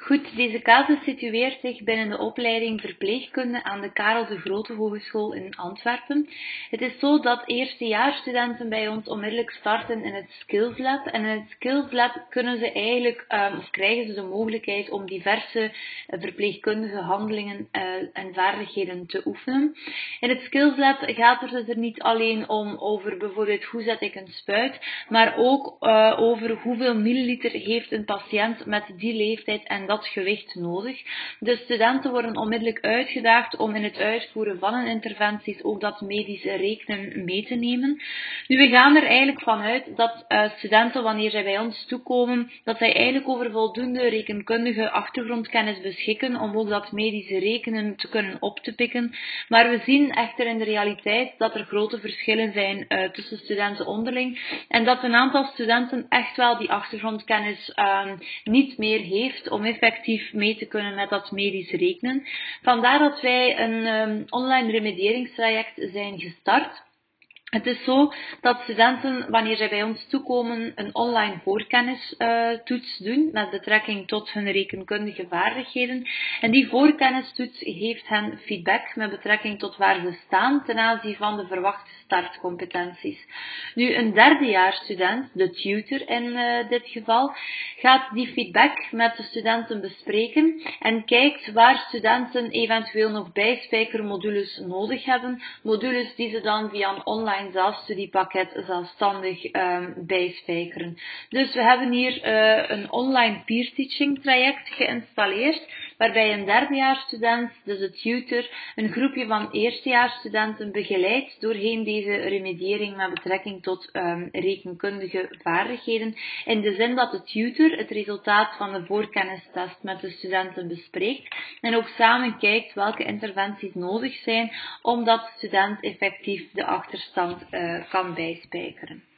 Goed, deze casus situeert zich binnen de opleiding verpleegkunde aan de Karel de Grote Hogeschool in Antwerpen. Het is zo dat eerstejaarsstudenten bij ons onmiddellijk starten in het Skills Lab. En in het Skills Lab kunnen ze eigenlijk, of krijgen ze de mogelijkheid om diverse verpleegkundige handelingen en vaardigheden te oefenen. In het Skills Lab gaat het dus er niet alleen om over bijvoorbeeld hoe zet ik een spuit, maar ook over hoeveel milliliter heeft een patiënt met die leeftijd en dat gewicht nodig. De studenten worden onmiddellijk uitgedaagd om in het uitvoeren van hun interventies ook dat medisch rekenen mee te nemen. Nu, we gaan er eigenlijk vanuit dat studenten, wanneer zij bij ons toekomen, dat zij eigenlijk over voldoende rekenkundige achtergrondkennis beschikken om ook dat medische rekenen te kunnen op te pikken. Maar we zien echter in de realiteit dat er grote verschillen zijn tussen studenten onderling en dat een aantal studenten echt wel die achtergrondkennis niet meer heeft om effectief mee te kunnen met dat medisch rekenen. Vandaar dat wij een online remedieringstraject zijn gestart. Het is zo dat studenten, wanneer zij bij ons toekomen, een online voorkennistoets doen met betrekking tot hun rekenkundige vaardigheden. En die voorkennistoets geeft hen feedback met betrekking tot waar ze staan ten aanzien van de verwachte startcompetenties. Nu, een derdejaarsstudent, de tutor in dit geval, gaat die feedback met de studenten bespreken en kijkt waar studenten eventueel nog bijspijkermodules nodig hebben. Modules die ze dan via een online zelfstudiepakket zelfstandig bijspijkeren. Dus we hebben hier een online peer teaching traject geïnstalleerd, waarbij een derdejaarsstudent, dus de tutor, een groepje van eerstejaarsstudenten begeleidt doorheen deze remediering met betrekking tot rekenkundige vaardigheden, in de zin dat de tutor het resultaat van de voorkennistest met de studenten bespreekt en ook samen kijkt welke interventies nodig zijn om dat student effectief de achterstand kan bijspijkeren.